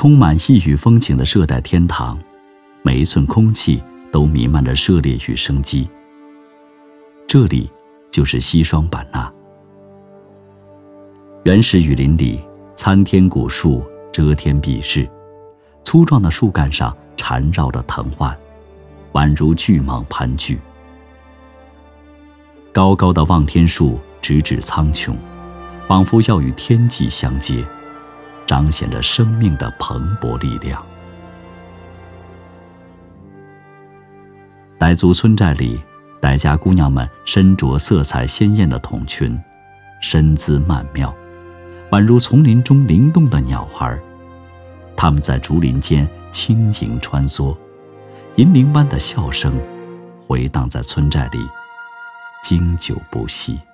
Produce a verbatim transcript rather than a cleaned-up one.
充满异域风情的热带天堂，每一寸空气都弥漫着热烈与生机。这里就是西双版纳。原始雨林里，参天古树遮天蔽日，粗壮的树干上缠绕着藤蔓，宛如巨蟒盘踞。高高的望天树直指苍穹，仿佛要与天际相接，彰显着生命的蓬勃力量。傣族村寨里，傣家姑娘们身着色彩鲜艳的筒裙，身姿曼妙，宛如丛林中灵动的鸟儿。她们在竹林间轻盈穿梭，银铃般的笑声回荡在村寨里，经久不息。